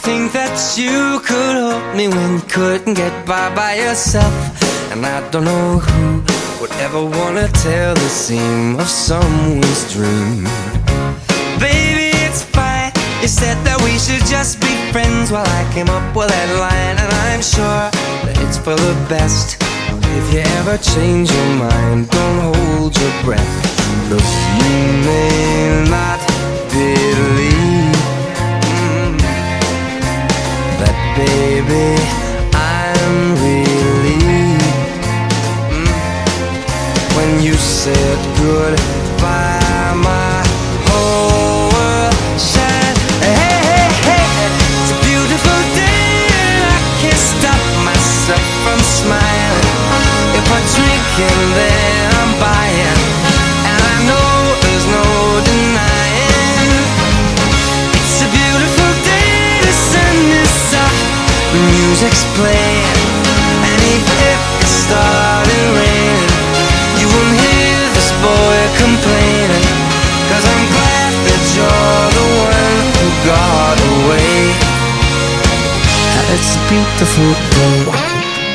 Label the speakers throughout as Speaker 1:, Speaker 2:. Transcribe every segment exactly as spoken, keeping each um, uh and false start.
Speaker 1: think that you could hold me when you couldn't get by by yourself. And I don't know who would ever wanna tell the seam of someone's dream. Baby, it's fine. You said that we should just be friends while I came up with that line. And I'm sure that it's for the best. If you ever change your mind, don't hold your breath. Look, you may not believe mm, that, baby, I'm relieved mm, when you said goodbye, my whole world shined. Hey, hey, hey, it's a beautiful day and I can't stop myself from smiling. If I drink and then I'm buying, and I know there's no denying. It's a beautiful day, the sun is up, the music's playing, and even if it started raining, you won't hear this boy complaining, 'cause I'm glad that you're the one who got away. It's a beautiful day.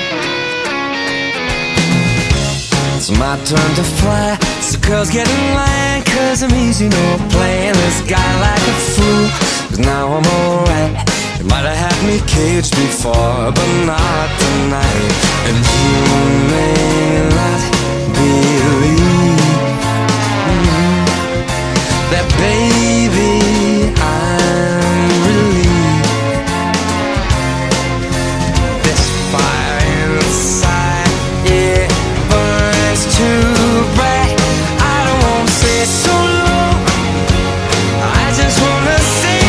Speaker 1: It's my turn to fly, so girls get in line, 'cause I'm easy, no playing this guy like a fool. 'Cause now I'm alright. You might have had me caged before, but not tonight. And you may not believe mm, that, baby, I'm relieved. This fire inside, yeah, too bright. I don't wanna say so long, I just wanna say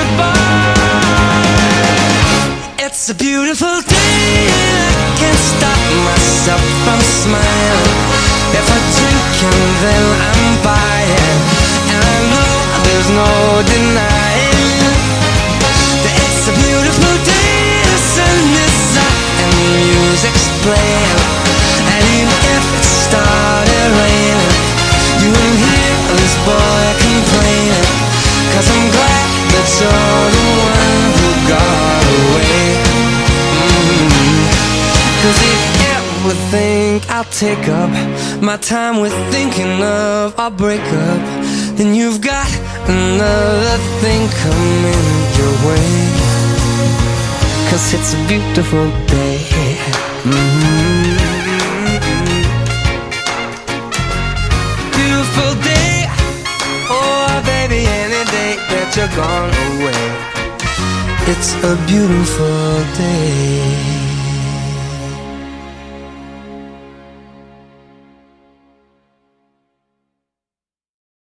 Speaker 1: goodbye. It's a beautiful day and I can't stop myself from smiling. If I drink and then I'm buying, and I know there's no denying that it's a beautiful day. The sun is up and the music's playing, and even if it started raining, you won't hear this boy complaining, 'cause I'm glad that you're the one who got away. mm-hmm. 'Cause if you ever think I'll take up my time with thinking of our breakup, then you've got another thing coming your way. 'Cause it's a beautiful day. mm-hmm. Beautiful day, oh baby, any day that you're gone away. It's a beautiful day.